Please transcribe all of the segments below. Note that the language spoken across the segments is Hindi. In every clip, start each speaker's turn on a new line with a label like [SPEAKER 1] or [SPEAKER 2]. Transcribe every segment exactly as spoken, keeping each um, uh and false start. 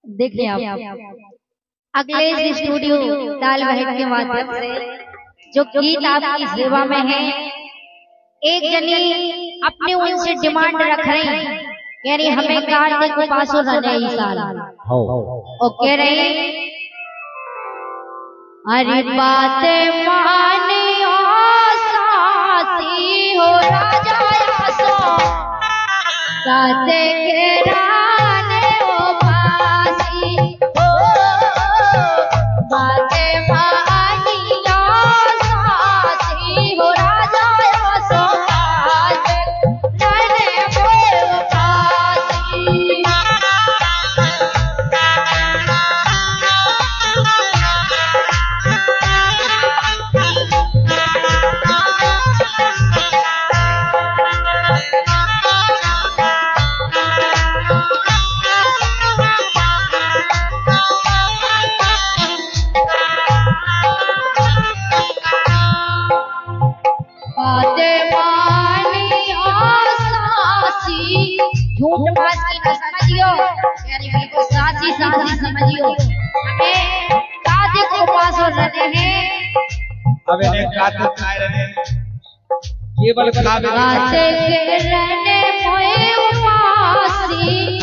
[SPEAKER 1] देखिए आप अगले स्टूडियो ताल बहन के माध्यम से जो गीत आपकी सेवा में है, एक जनी अपने उनसे डिमांड रख रही है, यानी हमें कार्तिक उपासो रहने इस साल और कह रहे अरे बात मानियो सासी हो राजा सो साथे के राने ओ बासी हो बात मानियो सासी हो राजा सो साथे राने ओ बासी। झूठ बात की न समझियो, यानी बिल्कुल साची साची समझियो। हमें कार्तिक उपास रहने हैं,
[SPEAKER 2] अब इन्हें कार्तिक आए रहने केवल
[SPEAKER 1] कार्तिक के रहने मोए उपासी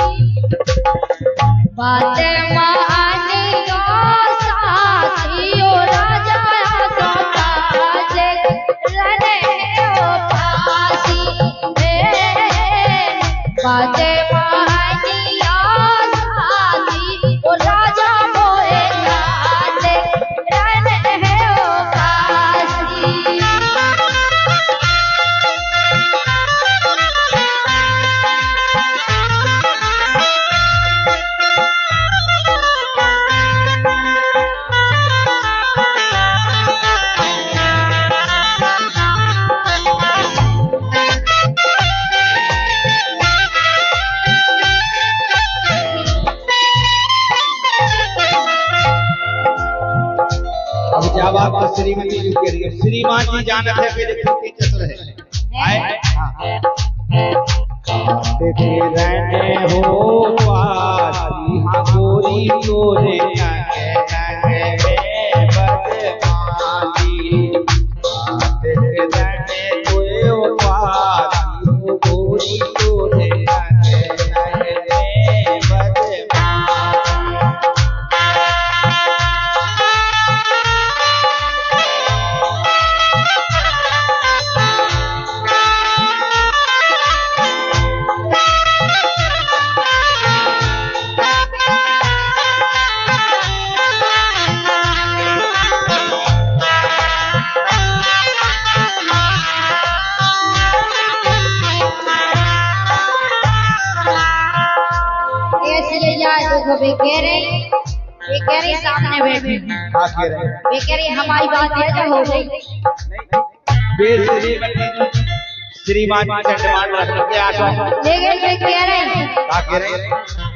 [SPEAKER 1] बातें मानियो सासी ओ राजा सो कार्तिक रहने उपासी बातें मानियो सासी ओ राजा मोए कार्तिक रहने उपासी।
[SPEAKER 2] जब आप श्रीमती जी के लिए श्रीमान जी जानते हैं कि कितनी चतुर है आए तेरे रहने हो पासी हाँ गोरी तोरे नागे नागे में बदमाशी तेरे रहने हो पासी हो गोरी तोरे नागे नागे में बदमाशी।
[SPEAKER 1] वे कह रहे वे कह रहे सामने बैठे वे कह रहे हमारी बात है जो हो गई
[SPEAKER 2] श्रीमान जी से डिमांड रखते आशा
[SPEAKER 1] लेकिन वे कह रहे
[SPEAKER 2] क्या कह रहे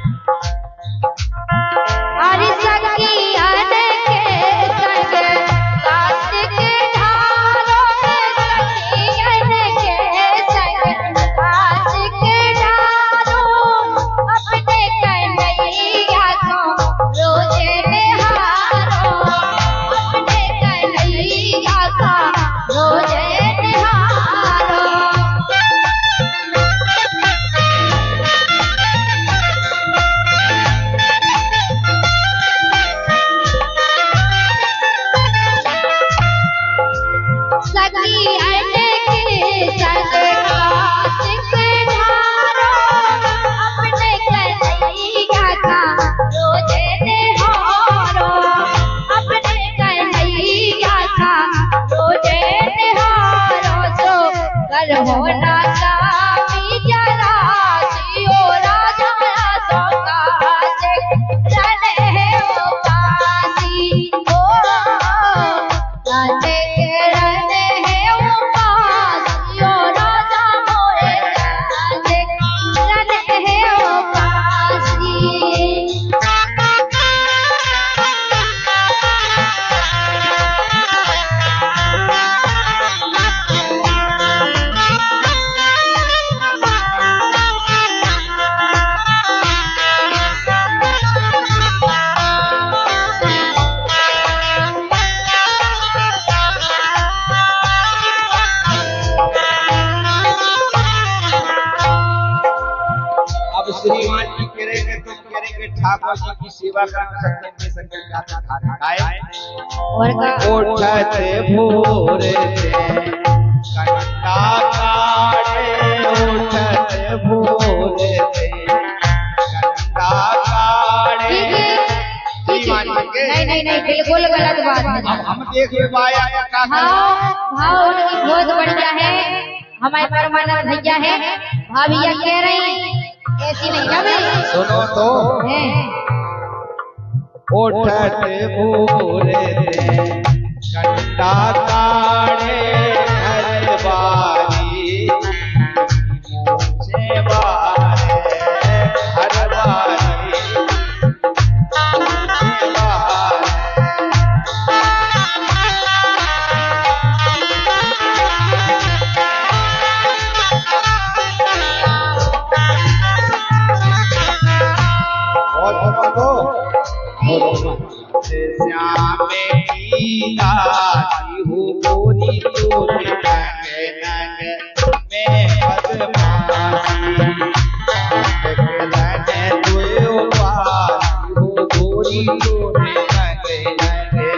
[SPEAKER 1] अरे सखी आने के संग कार्तिक ढालो सखी आने के संग कार्तिक ढालो अपने कन्हैया रोजे निहारो अपने कन्हैया का रोजे निहारो।
[SPEAKER 2] ठाकुर जी की सेवा करना सत्यम के संकल्प जाता धारण आए
[SPEAKER 1] और का
[SPEAKER 2] उठत भोर से कंटा काढ़े उठत भोर से कंटा काढ़े।
[SPEAKER 1] नहीं नहीं नहीं बिल्कुल गलत बात है।
[SPEAKER 2] हम देख ले पाया का
[SPEAKER 1] भाव भाव उनकी बहुत बढ़िया है। हमारे परमानंद भैया है भाभिया कह रही ऐसी नहीं ना भाई
[SPEAKER 2] सुनो तो
[SPEAKER 1] है।
[SPEAKER 2] उठत भोर से कंटा काढ़े हरबारी मुझे बारे हरबारी श्याम की दासी हो गोरी तोरे नग नग में बदमाशी लगे तुए उपासी हो गोरी तोरे नग नग में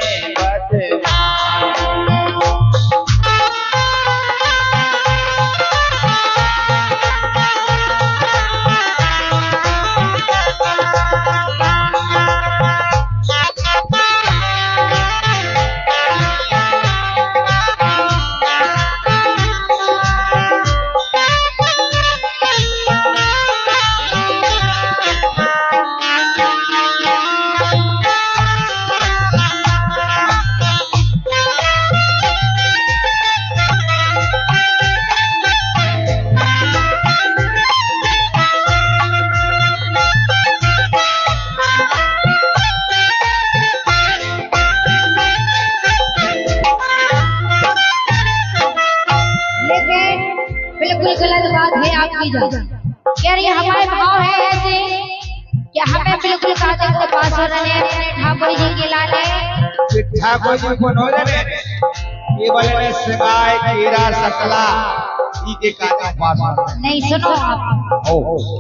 [SPEAKER 1] कह रही हमारे भाव है ऐसे कि हमें बिल्कुल कातिक को पास हो रहे हैं अपने ठाकुर जी के लाले
[SPEAKER 2] ठाकुर जी को नो रहे केवल ने सिवाय कीरा सकला जी के कातिक पास हो
[SPEAKER 1] नहीं सुनो आप
[SPEAKER 2] ओ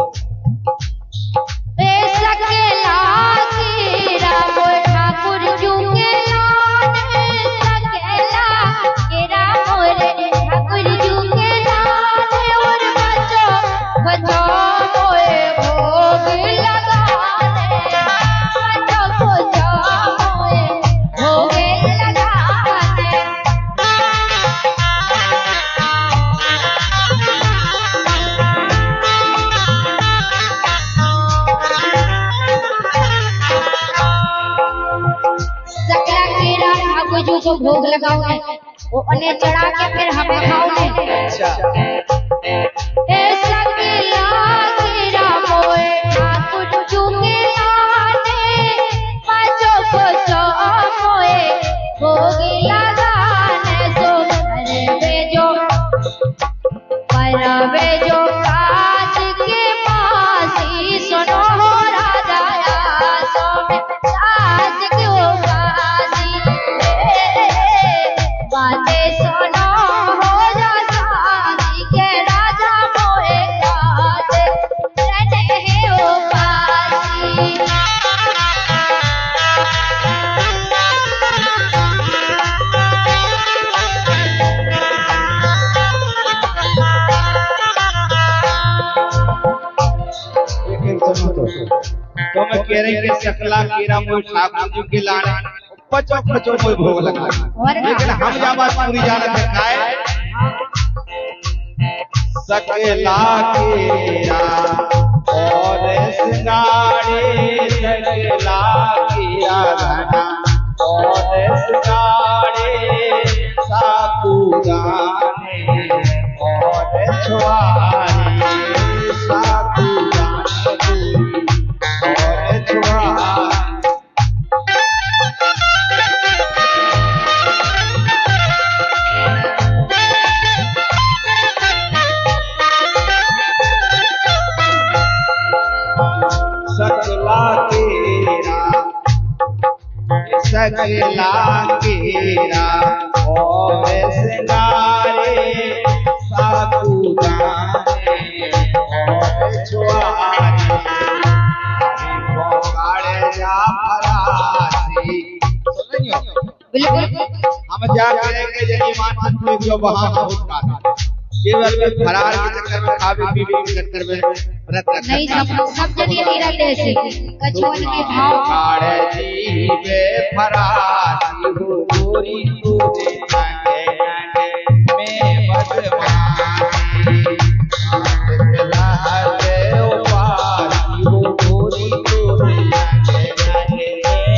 [SPEAKER 1] बे सकला कीरा मोर ठाकुर जी के लाले सकला कीरा मोर ठाकुर जी के लाले और बचो बचो मोए भोग लगाने बचो बचो मोए भोग लगाने। सकला कीड़ा ठाकुर जी को भोग लगाओ है वो उन्हें चढ़ा के फिर हमें खाओ है।
[SPEAKER 2] अच्छा
[SPEAKER 1] ए सकला कीड़ा मोए ठाकुर जी के लाने बचो बचो मोए भोग लगाने सो परवे जो परवे जो काज के पासी सुनो हो राजा सो में साज क्यों पासी बातें सुनो हो जा साजी के राजा मोए काज रहते हैं वो पासी।
[SPEAKER 2] तो मैं कह रही कि सकला कीड़ा मोई ठाकुर जी के लाने बचो बचो मोई भोग लगा लेकिन हम या बात पूरी जानत है काय सकला कीड़ा और सिंगारे सकला कीड़ा घना और सिंगारे साकू गाने और छुआरे साकू गाने और छुआरे सकला कीड़ा सकला कीड़ा और सिंगारे साकू गाने और छुआरे
[SPEAKER 1] बिल्कुल
[SPEAKER 2] हम जा करेंगे यदि मान संतों जो वहां बहुत का केवल फरार के चक्कर में खावे पीवे के चक्कर में व्रत रखना
[SPEAKER 1] नहीं। सब सब जगह मेरा देश कछुअन के भाव
[SPEAKER 2] काढ़े जीवे फरार हो गोरी तूने जाने जाने मैं बदमाशी दिला है उपार हो गोरी तूने जाने जाने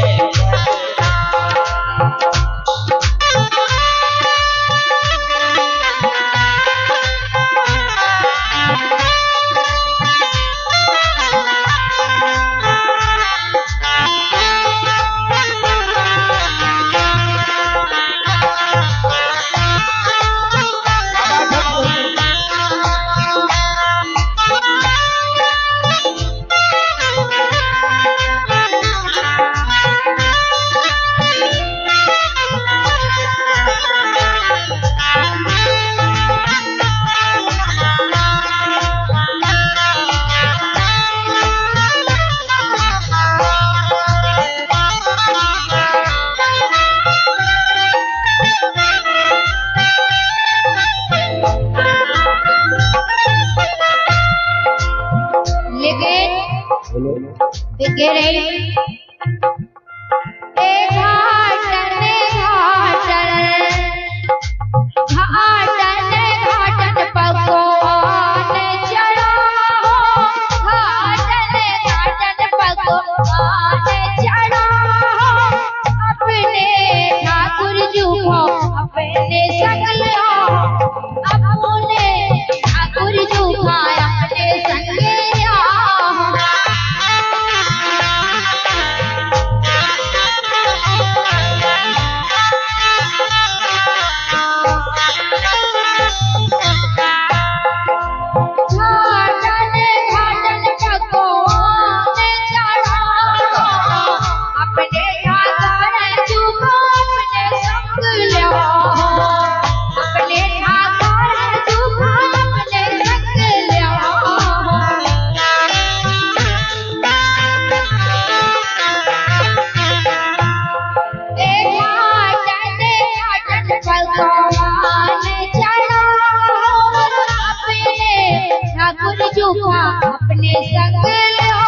[SPEAKER 1] अपने संग लो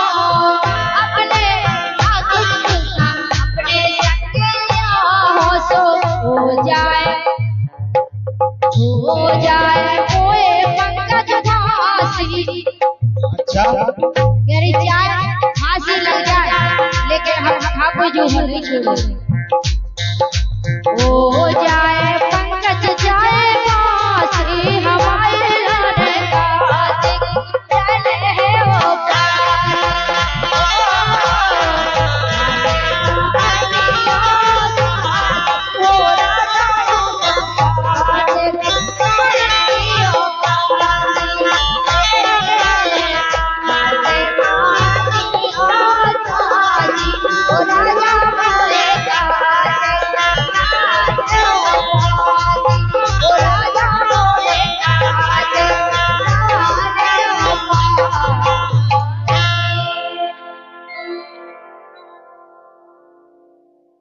[SPEAKER 1] अपने अपने संग लो सो हो जाए हो जाए कोई पंकज फांसी।
[SPEAKER 2] अच्छा
[SPEAKER 1] मेरी चार फांसी लग जाए लेकिन हम खाको जो है नहीं छोड़ेंगे।